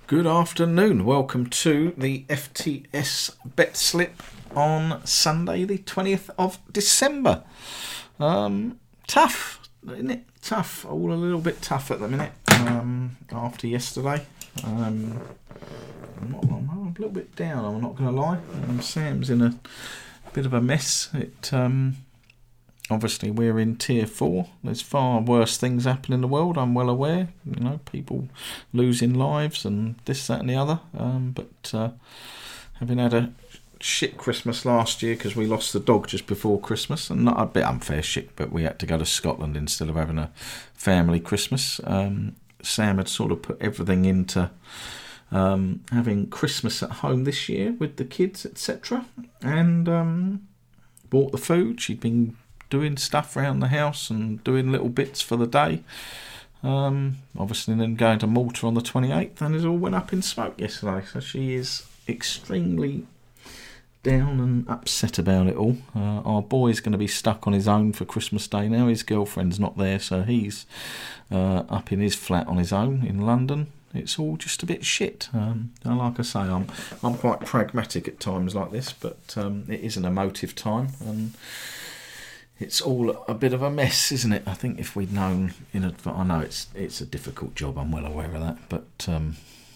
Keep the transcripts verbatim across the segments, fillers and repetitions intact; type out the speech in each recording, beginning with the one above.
Good afternoon. Welcome to the F T S Bet Slip on Sunday, the twentieth of December. Um, tough, isn't it? Tough. All a little bit tough at the minute um, after yesterday. Um, I'm, not, I'm a little bit down, I'm not going to lie. Um, Sam's in a bit of a mess. It um, Obviously, we're in tier four. There's far worse things happening in the world, I'm well aware. You know, people losing lives and this, that and the other. Um, but uh, having had a shit Christmas last year because we lost the dog just before Christmas, and not a bit unfair shit, but we had to go to Scotland instead of having a family Christmas. Um, Sam had sort of put everything into um, having Christmas at home this year with the kids, et cetera. And um, bought the food. She'd been doing stuff around the house and doing little bits for the day. Um, obviously then going to Malta on the twenty-eighth, and it all went up in smoke yesterday. So she is extremely down and upset about it all. Uh, our boy's going to be stuck on his own for Christmas Day now. His girlfriend's not there, so he's uh, up in his flat on his own in London. It's all just a bit shit. Um, and like I say, I'm I'm quite pragmatic at times like this, but um, it is an emotive time, and it's all a bit of a mess, isn't it? I think if we'd known in advance, I know it's it's a difficult job, I'm well aware of that, but um,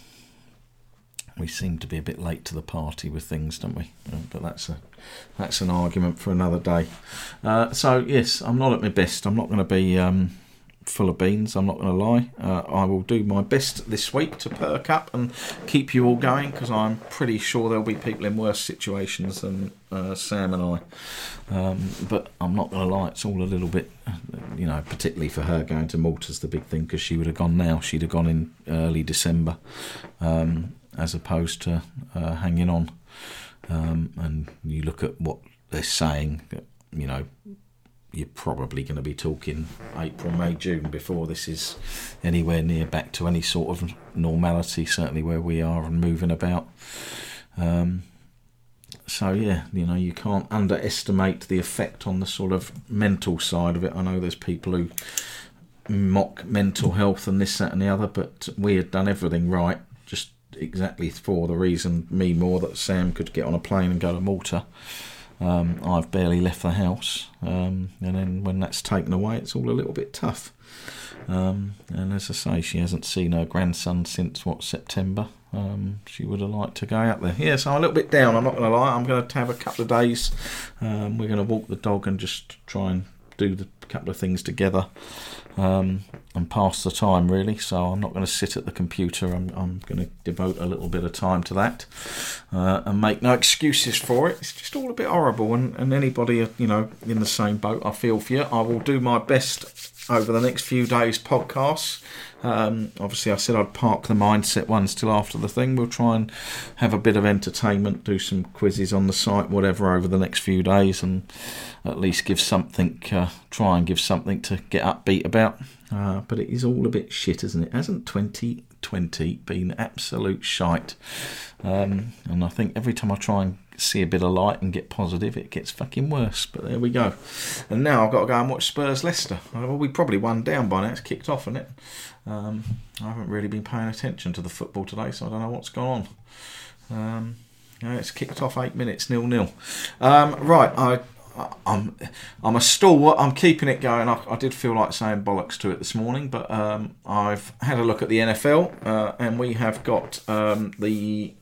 we seem to be a bit late to the party with things, don't we? Uh, but that's a that's an argument for another day. Uh, so yes, I'm not at my best. I'm not going to be um, full of beans. I'm not going to lie. Uh, I will do my best this week to perk up and keep you all going, because I'm pretty sure there'll be people in worse situations than uh, Sam and I. Um, but I'm not going to lie, it's all a little bit, you know, particularly for her going to Malta's the big thing, because she would have gone now. She'd have gone in early December, um, as opposed to uh, hanging on. Um, and you look at what they're saying, you know, you're probably going to be talking April, May, June before this is anywhere near back to any sort of normality, certainly where we are and moving about. Um, so, yeah, you know, you can't underestimate the effect on the sort of mental side of it. I know there's people who mock mental health and this, that and the other, but we had done everything right, just exactly for the reason, me more, that Sam could get on a plane and go to Malta. Um, I've barely left the house, um, and then when that's taken away, it's all a little bit tough. Um, and as I say, she hasn't seen her grandson since, what, September. Um, she would have liked to go out there. Yeah, so I'm a little bit down, I'm not going to lie. I'm going to have a couple of days. Um, we're going to walk the dog and just try and do the couple of things together um, and pass the time, really. So I'm not going to sit at the computer. I'm, I'm going to devote a little bit of time to that uh, and make no excuses for it. It's just all a bit horrible, and, and anybody, you know, in the same boat, I feel for you. I will do my best over the next few days podcasts. Um, obviously I said I'd park the mindset ones till after the thing. We'll try and have a bit of entertainment, do some quizzes on the site, whatever, over the next few days, and at least give something, uh, try and give something to get upbeat about. Uh, but it is all a bit shit, isn't it? Hasn't twenty twenty been absolute shite? Um, and I think every time I try and see a bit of light and get positive, it gets fucking worse. But there we go. And now I've got to go and watch Spurs Leicester. Well, we probably won down by now. It's kicked off, isn't it? Um, I haven't really been paying attention to the football today, so I don't know what's gone on. Um, yeah, it's kicked off eight minutes, nil nil. Um, right, I, I'm I'm a stalwart. I'm keeping it going. I, I did feel like saying bollocks to it this morning, but um, I've had a look at the N F L, uh, and we have got um, the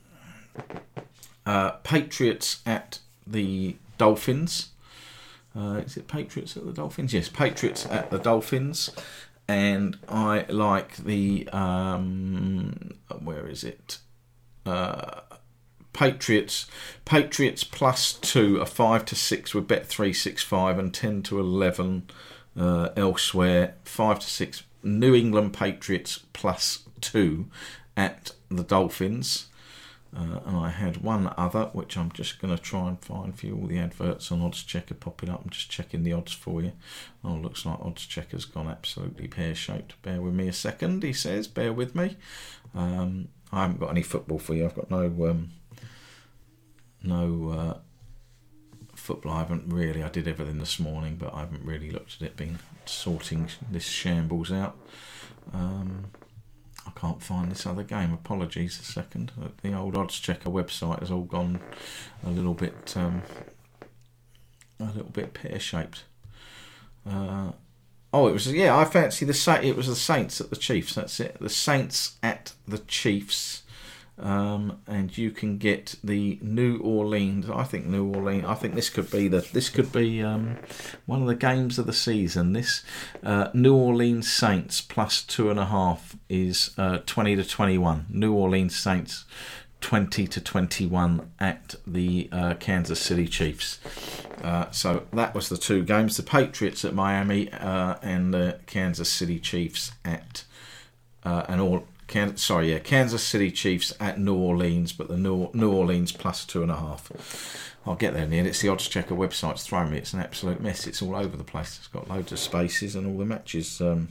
uh, Patriots at the Dolphins. Uh, is it Patriots at the Dolphins? Yes, Patriots at the Dolphins. And I like the, um, where is it? Uh, Patriots, Patriots plus two, a five to six with Bet three sixty-five, and ten to eleven uh, elsewhere. Five to six, New England Patriots plus two at the Dolphins. Uh, and I had one other, which I'm just going to try and find for you, all the adverts on Odds Checker popping up. I'm just checking the odds for you. Oh, looks like Odds Checker's gone absolutely pear-shaped. Bear with me a second, he says. Bear with me. Um, I haven't got any football for you. I've got no um, no uh, football. I haven't really. I did everything this morning, but I haven't really looked at it. Been sorting this shambles out. Um, I can't find this other game. Apologies a second. The old Odds Checker website has all gone a little bit, um, a little bit pear-shaped. Uh, oh, it was yeah. I fancy the Sa- It was the Saints at the Chiefs. That's it. The Saints at the Chiefs. Um, and you can get the New Orleans. I think New Orleans. I think this could be the. This could be um, one of the games of the season. This uh, New Orleans Saints plus two and a half is uh, twenty to twenty-one. New Orleans Saints twenty to twenty-one at the uh, Kansas City Chiefs. Uh, so that was the two games: the Patriots at Miami uh, and the Kansas City Chiefs at uh, an all. Can, sorry, yeah, Kansas City Chiefs at New Orleans, but the New, New Orleans plus two and a half. I'll get there in the end. It's the Odds Checker website's thrown me. It's an absolute mess. It's all over the place. It's got loads of spaces and all the matches um,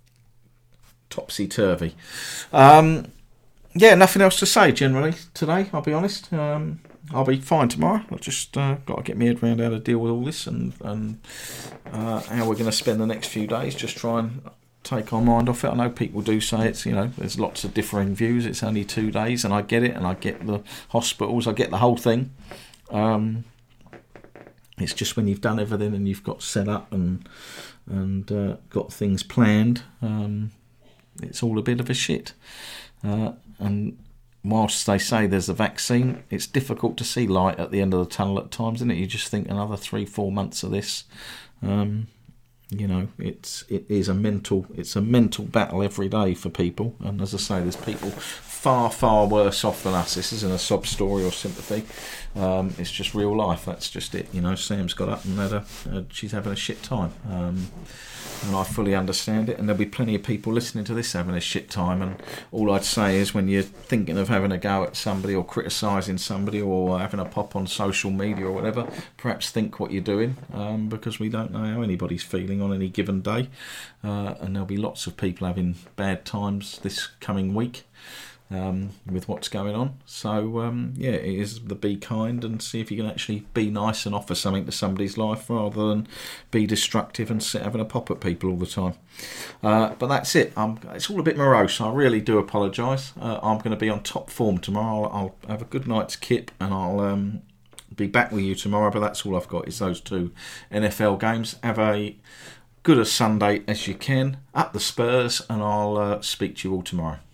topsy-turvy. Um, yeah, nothing else to say generally today, I'll be honest. Um, I'll be fine tomorrow. I've just uh, got to get my head around how to deal with all this and, and uh, how we're going to spend the next few days. Just try and take our mind off it. I know people do say it's, you know, there's lots of differing views. It's only two days, and I get it, and I get the hospitals, I get the whole thing. Um, it's just when you've done everything and you've got set up and and uh, got things planned, um, it's all a bit of a shit. Uh, and whilst they say there's a vaccine, it's difficult to see light at the end of the tunnel at times, isn't it? You just think another three, four months of this. Um, You know, it's it is a mental it's a mental battle every day for people, and as I say, there's people far far worse off than us. This isn't a sob story or sympathy. Um, it's just real life. That's just it. You know, Sam's got up and had a, uh, she's having a shit time, um, and I fully understand it. And there'll be plenty of people listening to this having a shit time. And all I'd say is, when you're thinking of having a go at somebody or criticising somebody or having a pop on social media or whatever, perhaps think what you're doing, um, because we don't know how anybody's feeling on any given day, uh, and there'll be lots of people having bad times this coming week. Um, with what's going on. So um, yeah, it is the be kind and see if you can actually be nice and offer something to somebody's life rather than be destructive and sit having a pop at people all the time. Uh, but that's it. I'm, it's all a bit morose. I really do apologise. Uh, I'm going to be on top form tomorrow. I'll, I'll have a good night's kip and I'll um, be back with you tomorrow. But that's all I've got is those two N F L games. Have a good a Sunday as you can. Up the Spurs, and I'll uh, speak to you all tomorrow.